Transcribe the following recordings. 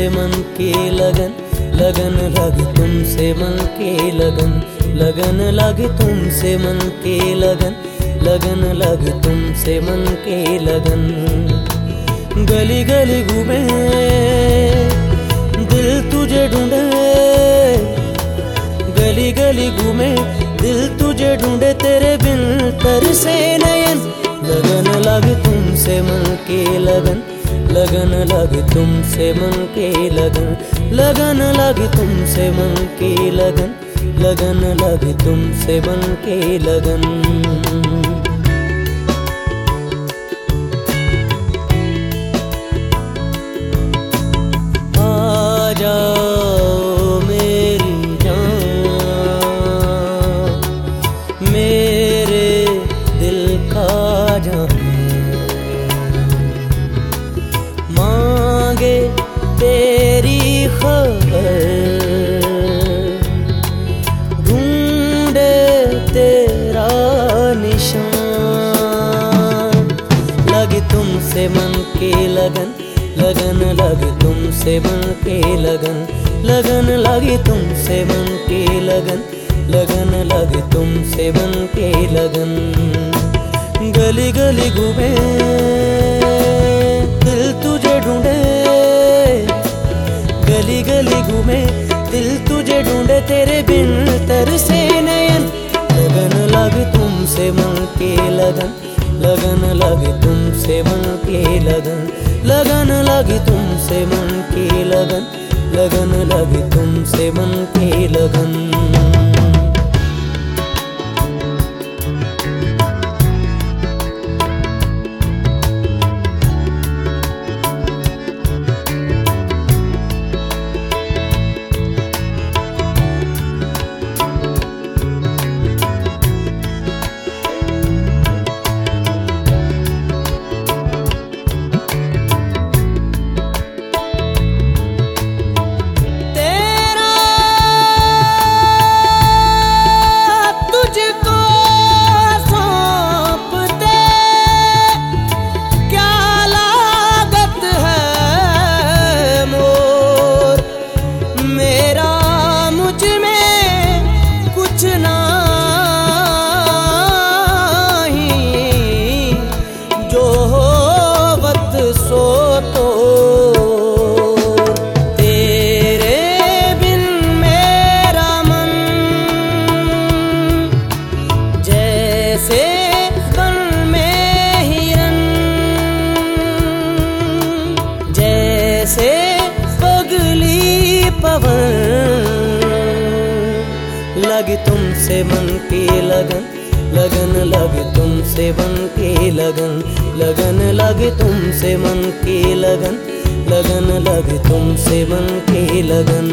तुमसे मन की लगन, लगन लगी तुमसे मन की लगन, लगन लगी तुमसे मन की लगन, लगन लगी तुमसे मन की लगन। गली गली घूमे दिल तुझे ढूंढे, गली गली घूमे दिल तुझे ढूंढे, तेरे बिन तरसे नयन। लगन लगी तुमसे मन की लगन, लगन लगी तुमसे मन की लगन, लगन लगी तुमसे मन की लगन, लगन लगी तुमसे मन की लगन। आ जाओ मेरी जान, मेरे दिल का जान, मांगे तेरी खबर, ढूंढे तेरा निशान। लगी तुमसे मन की लगन, लगन लगी तुमसे मन की लगन, लगन लगी तुमसे मन की लगन, लगन लगी तुमसे मन की लगन। गली गली घूमे दिल तुझे ढूंढे, गली गली घूमे दिल तुझे ढूंढे, तेरे बिन तरसे नयन। लगन लगी तुमसे मन की लगन, लगन लगी तुमसे मन की लगन, लगन लगी तुमसे मन की लगन, लगन लगी तुमसे मन की लगन। लगी तुमसे मन की लगन, लगन लगी तुमसे मन की लगन, लगन लगी तुमसे मन की लगन, लगन लगी तुमसे मन की लगन।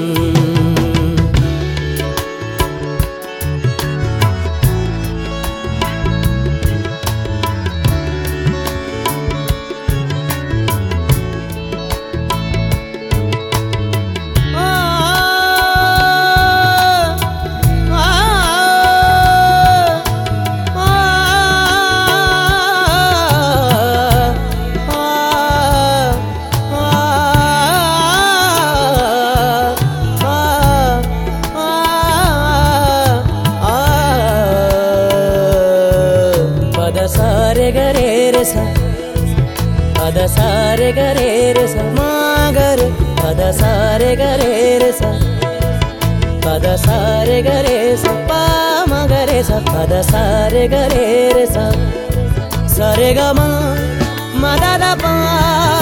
सारे गरे रे सा, अदा सारे गरे रे सा, मागर अदा सारे गरे रे सा, अदा सारे गरे सा, पा मगरे सा, अदा सारे गरे रे सा, सारे गा मा दा दा पा